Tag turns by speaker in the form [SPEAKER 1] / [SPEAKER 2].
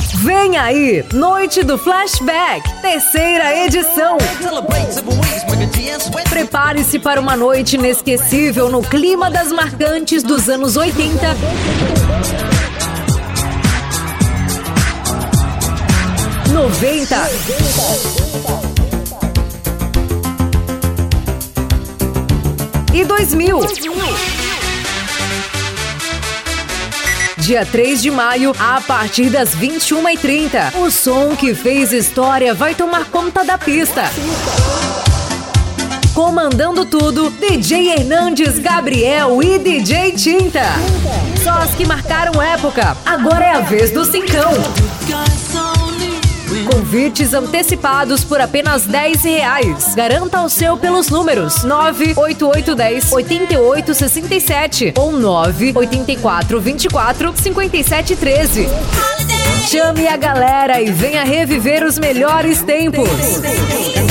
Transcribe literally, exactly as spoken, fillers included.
[SPEAKER 1] Vem aí, Noite do Flashback, terceira edição. Prepare-se para uma noite inesquecível no clima das marcantes dos anos oitenta. noventa. E dois mil. Dia três de maio, a partir das vinte e uma e trinta. O som que fez história vai tomar conta da pista. Comandando tudo, D J Hernandes Gabriel e D J Tinta. Só as que marcaram época. Agora é a vez do cincão. Convites antecipados por apenas dez reais. Garanta o seu pelos números nove oito oito um zero oito oito seis sete ou nove oito quatro dois quatro cinco sete um três. Chame a galera e venha reviver os melhores tempos.